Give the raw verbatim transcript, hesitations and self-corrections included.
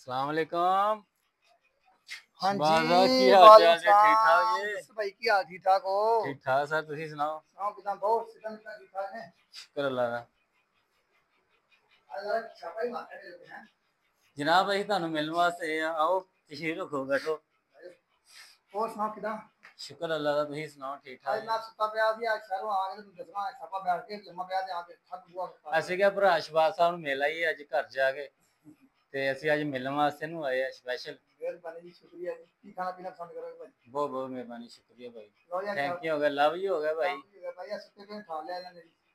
अस्सलाम वालेकुम। हाँ शहबाज साहब की जी, हाल वालेकुम चाल जे? ठीक ठाक सलाम। जी? दस्सो भाई की हाल ठीक ठाक हो? ठीक ठाक सर, तुसी सुनाओ? सुनाओ किदां बहुत सिकम ठीक ठाक है। शुक्र अल्लाह दा। अल्लाह छापा ही मारते रहते हैं। जनाब ਅਸੀਂ ਤੁਹਾਨੂੰ ਮਿਲਣ ਵਾਸਤੇ ਆਓ ਤਸ਼ਰੀਫ ਰੱਖੋ ਬੈਠੋ। ਹੋਰ ਸੁਣਾਓ ਕਿਦਾਂ? ਸ਼ੁਕਰ ਅੱਲਾਹ ਦਾ, ਤੁਸੀਂ ਸੁਣਾਓ ਠੀਕ ਠਾਕ ਅੱਜ ਜੀ? ਮੈਂ ਸੁੱਤਾ ਪਿਆ ਸੀ, ਅੱਜ ਸ਼ਹਿਰੋਂ ਆ ਕੇ ਤੁਹਾਨੂੰ ਦੱਸਣਾ ਛਾਪਾ ਬੈਠ ਕੇ ਲੰਮਾ ਪਿਆ ਤੇ ਆ ਕੇ ਥੱਕ ਬੁਆ ਅਸੀਂ ਕਿਹਾ ਭਰਾ ਸ਼ਹਬਾਜ਼ ਸਾਹਿਬ ਨੂੰ ਮਿਲ ਆਈਏ ਅੱਜ ਘਰ ਜਾ ਕੇ, ਤੇ ਅਸੀਂ ਅੱਜ ਮਿਲਣ ਵਾਸਤੇ ਨੂੰ ਆਏ ਆ ਸਪੈਸ਼ਲ। ਮਿਹਰਬਾਨੀ ਜੀ, ਸ਼ੁਕਰੀਆ ਜੀ। ਕੀ ਖਾਣਾ ਪੀਣਾ ਪਸੰਦ ਕਰੋਗੇ ਭਾਈ? ਬਹੁਤ ਬਹੁਤ ਮਿਹਰਬਾਨੀ, ਸ਼ੁਕਰੀਆ ਭਾਈ। ਲਓ ਯਾਰ ਥੈਂਕ ਯੂ ਹੋ ਗਿਆ, ਲਵ ਯੂ ਹੋ ਗਿਆ ਭਾਈ। ਭਾਈ ਆ ਸੁੱਤੇ ਪਏ ਠਾ ਲਿਆ ਇਹਨਾਂ ਨੇ।